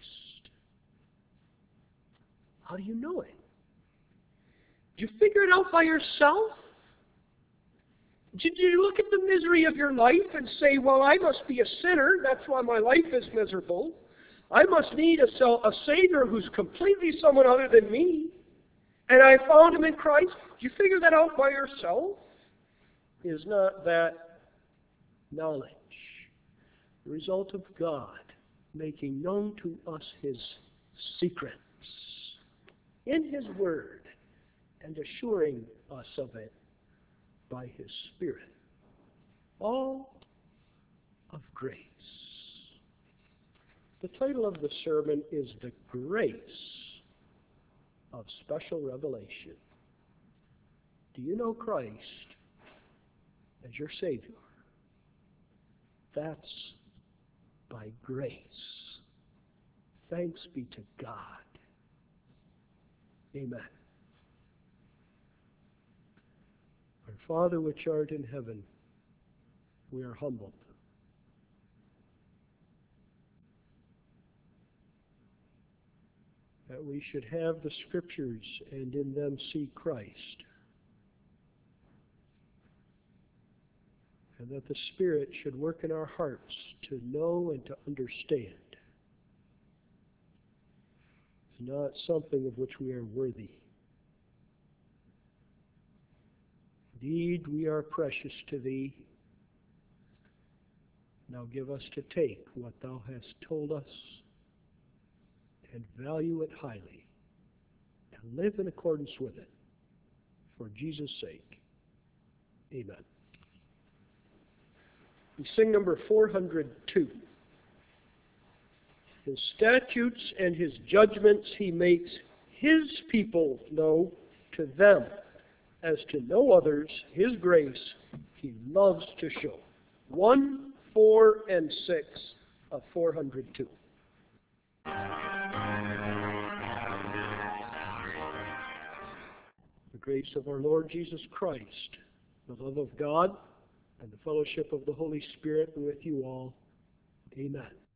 A: How do you know it? Did you figure it out by yourself? Did you look at the misery of your life and say, well, I must be a sinner, that's why my life is miserable. I must need a, a Savior who's completely someone other than me. And I found him in Christ. Did you figure that out by yourself? Is not that knowledge the result of God making known to us his secrets in his Word and assuring us of it by his Spirit? All of grace. The title of the sermon is The Grace of Special Revelation. Do you know Christ as your Savior? That's by grace. Thanks be to God. Amen. Our Father which art in heaven, we are humbled. That we should have the Scriptures and in them see Christ. And that the Spirit should work in our hearts to know and to understand. It's not something of which we are worthy. Indeed, we are precious to Thee. Now give us to take what Thou hast told us and value it highly, and live in accordance with it. For Jesus' sake. Amen. We sing number four hundred two. His statutes and his judgments he makes his people know, to them, as to no others, his grace he loves to show. One, four, and six of four hundred two. The grace of our Lord Jesus Christ, the love of God, and the fellowship of the Holy Spirit be with you all. Amen.